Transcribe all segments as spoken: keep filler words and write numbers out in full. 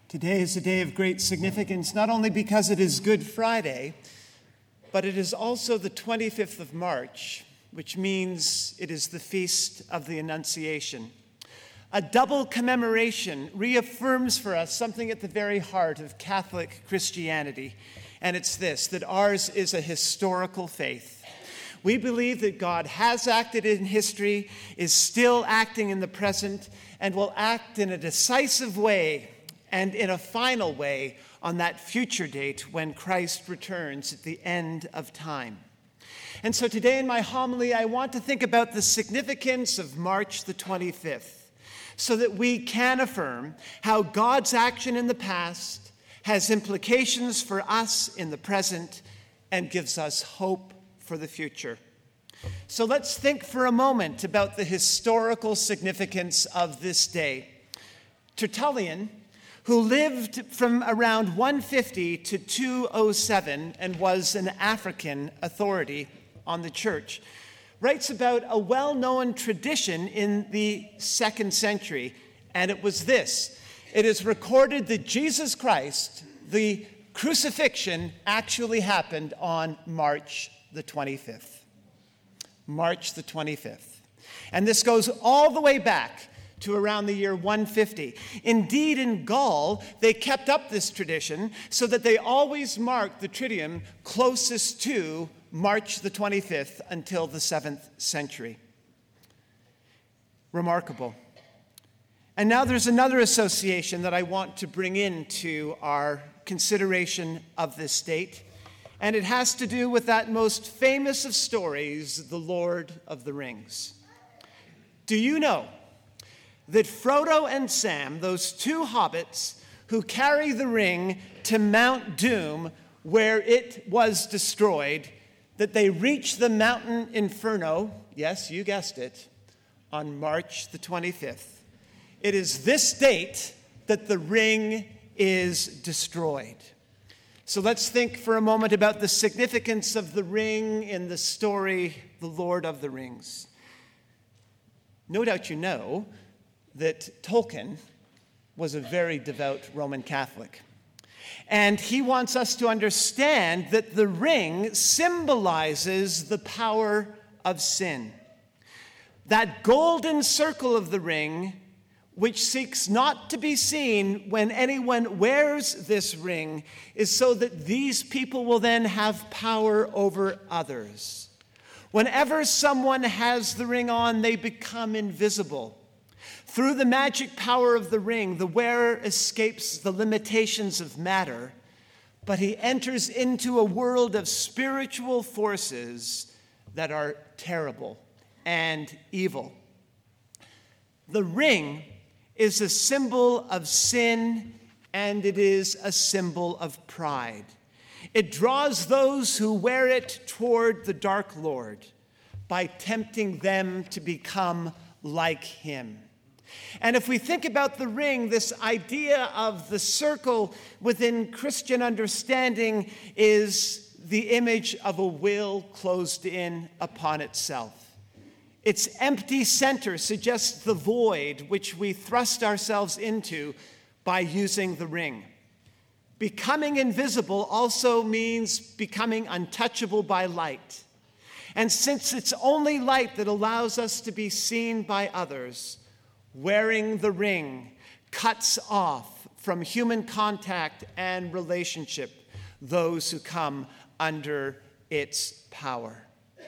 Today is a day of great significance, not only because it is Good Friday, but it is also the twenty-fifth of March, which means it is the Feast of the Annunciation. A double commemoration reaffirms for us something at the very heart of Catholic Christianity, and it's this, that ours is a historical faith. We believe that God has acted in history, is still acting in the present, and will act in a decisive way and in a final way on that future date when Christ returns at the end of time. And so today in my homily, I want to think about the significance of March the twenty-fifth, so that we can affirm how God's action in the past has implications for us in the present and gives us hope for the future. So let's think for a moment about the historical significance of this day. Tertullian, who lived from around one fifty to two oh seven and was an African authority on the church, writes about a well-known tradition in the second century, and it was this. It is recorded that Jesus Christ, the crucifixion, actually happened on March the twenty-fifth. March the twenty-fifth. And this goes all the way back to around the year one fifty. Indeed, in Gaul, they kept up this tradition so that they always marked the Triduum closest to March the twenty-fifth until the seventh century. Remarkable. And now there's another association that I want to bring into our consideration of this date, and it has to do with that most famous of stories, The Lord of the Rings. Do you know that Frodo and Sam, those two hobbits who carry the ring to Mount Doom, where it was destroyed, that they reach the mountain Inferno, yes, you guessed it, on March the twenty-fifth. It is this date that the ring is destroyed. So let's think for a moment about the significance of the ring in the story, The Lord of the Rings. No doubt you know that Tolkien was a very devout Roman Catholic. And he wants us to understand that the ring symbolizes the power of sin. That golden circle of the ring, which seeks not to be seen when anyone wears this ring, is so that these people will then have power over others. Whenever someone has the ring on, they become invisible. Through the magic power of the ring, the wearer escapes the limitations of matter, but he enters into a world of spiritual forces that are terrible and evil. The ring is a symbol of sin, and it is a symbol of pride. It draws those who wear it toward the Dark Lord by tempting them to become like him. And if we think about the ring, this idea of the circle within Christian understanding is the image of a will closed in upon itself. Its empty center suggests the void which we thrust ourselves into by using the ring. Becoming invisible also means becoming untouchable by light. And since it's only light that allows us to be seen by others, wearing the ring cuts off from human contact and relationship those who come under its power.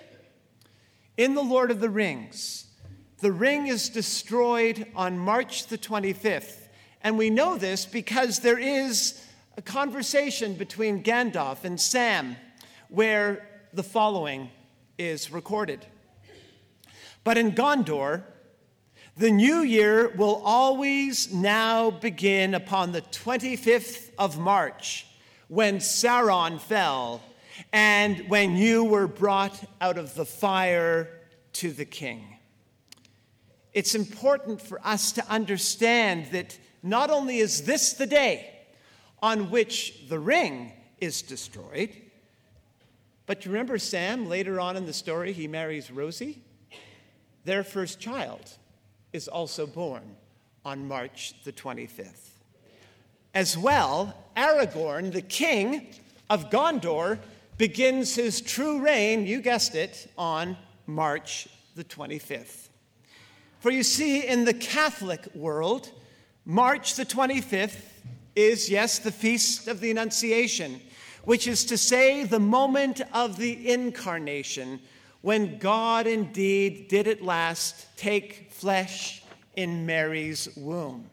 In The Lord of the Rings, the ring is destroyed on March the twenty-fifth, and we know this because there is a conversation between Gandalf and Sam where the following is recorded. But in Gondor, the new year will always now begin upon the twenty-fifth of March, when Sauron fell and when you were brought out of the fire to the king. It's important for us to understand that not only is this the day on which the ring is destroyed, but you remember Sam, later on in the story, he marries Rosie? Their first child is also born on March the twenty-fifth. As well, Aragorn, the king of Gondor, begins his true reign, you guessed it, on March the twenty-fifth. For you see, in the Catholic world, March the twenty-fifth is, yes, the Feast of the Annunciation, which is to say the moment of the incarnation, when God indeed did at last take flesh in Mary's womb.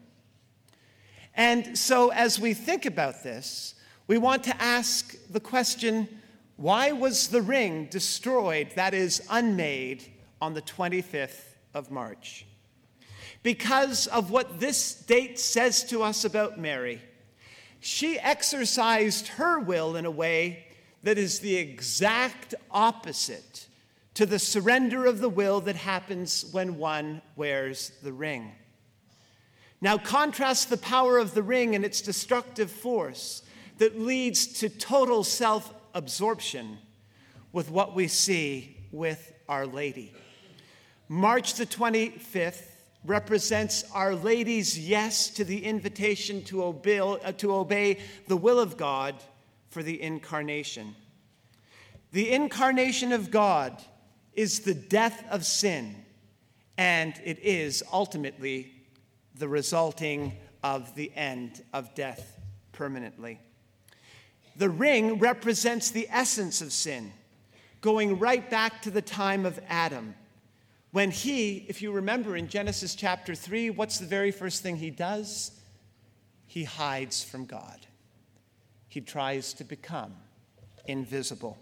And so as we think about this, we want to ask the question, why was the ring destroyed, that is, unmade, on the twenty-fifth of March? Because of what this date says to us about Mary. She exercised her will in a way that is the exact opposite to the surrender of the will that happens when one wears the ring. Now contrast the power of the ring and its destructive force that leads to total self-absorption with what we see with Our Lady. March the twenty-fifth represents Our Lady's yes to the invitation to obey, uh, to obey the will of God for the incarnation. The incarnation of God is the death of sin, and it is ultimately the resulting of the end of death permanently. The ring represents the essence of sin, going right back to the time of Adam, when he, if you remember in Genesis chapter three, what's the very first thing he does? He hides from God. He tries to become invisible.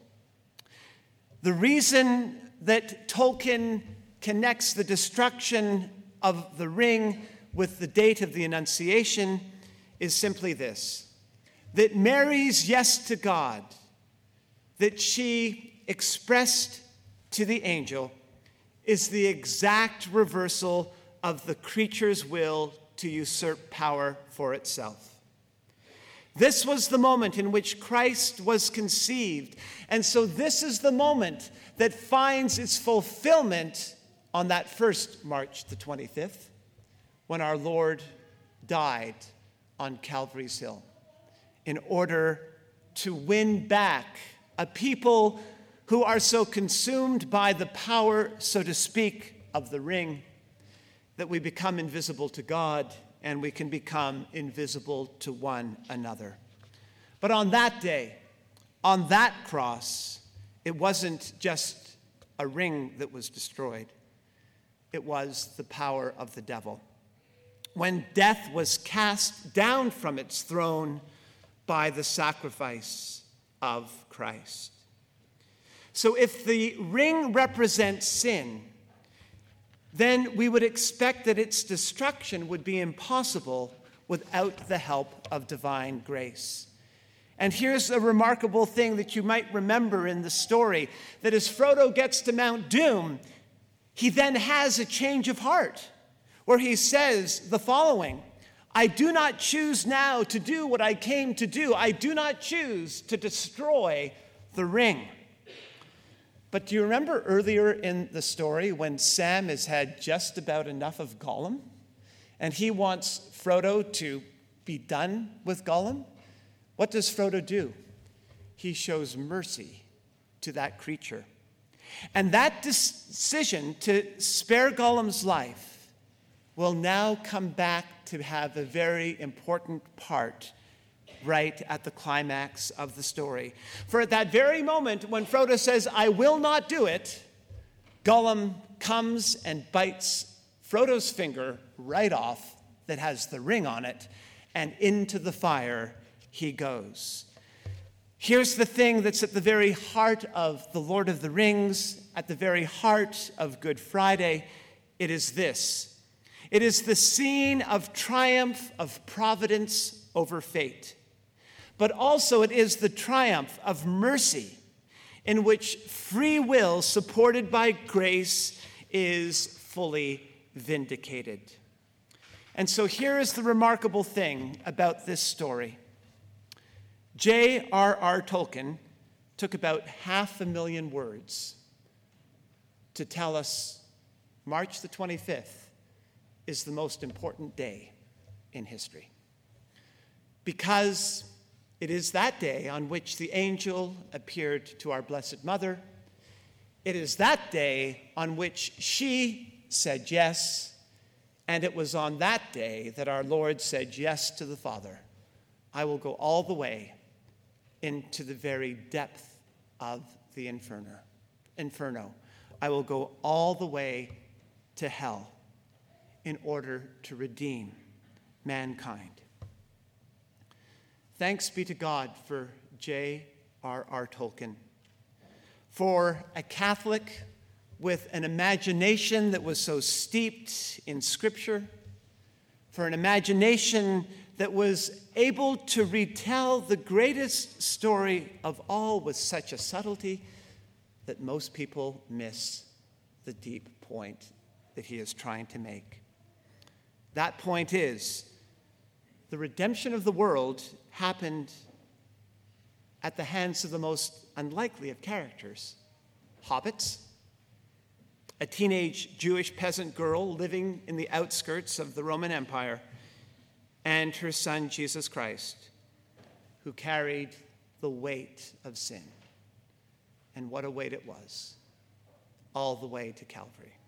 The reason that Tolkien connects the destruction of the ring with the date of the Annunciation is simply this, that Mary's yes to God, that she expressed to the angel, is the exact reversal of the creature's will to usurp power for itself. This was the moment in which Christ was conceived, and so this is the moment that finds its fulfillment on that first March the twenty-fifth, when our Lord died on Calvary's Hill, in order to win back a people who are so consumed by the power, so to speak, of the ring, that we become invisible to God and we can become invisible to one another. But on that day, on that cross, it wasn't just a ring that was destroyed. It was the power of the devil. When death was cast down from its throne by the sacrifice of Christ. So if the ring represents sin, then we would expect that its destruction would be impossible without the help of divine grace. And here's a remarkable thing that you might remember in the story, that as Frodo gets to Mount Doom, he then has a change of heart, where he says the following, I do not choose now to do what I came to do. I do not choose to destroy the ring. But do you remember earlier in the story when Sam has had just about enough of Gollum? And he wants Frodo to be done with Gollum? What does Frodo do? He shows mercy to that creature. And that decision to spare Gollum's life will now come back to have a very important part right at the climax of the story. For at that very moment when Frodo says, I will not do it, Gollum comes and bites Frodo's finger right off that has the ring on it, and into the fire he goes. Here's the thing that's at the very heart of The Lord of the Rings, at the very heart of Good Friday. It is this. It is the scene of triumph of providence over fate. But also it is the triumph of mercy, in which free will supported by grace is fully vindicated. And so here is the remarkable thing about this story. J R R Tolkien took about half a million words to tell us March the twenty-fifth is the most important day in history. because it is that day on which the angel appeared to our Blessed Mother. It is that day on which she said yes, and it was on that day that our Lord said yes to the Father. I will go all the way into the very depth of the inferno. Inferno. I will go all the way to hell in order to redeem mankind. Thanks be to God for J R R Tolkien, for a Catholic with an imagination that was so steeped in Scripture, for an imagination that was able to retell the greatest story of all with such a subtlety that most people miss the deep point that he is trying to make. That point is, the redemption of the world happened at the hands of the most unlikely of characters, hobbits, a teenage Jewish peasant girl living in the outskirts of the Roman Empire, and her son, Jesus Christ, who carried the weight of sin. And what a weight it was, all the way to Calvary.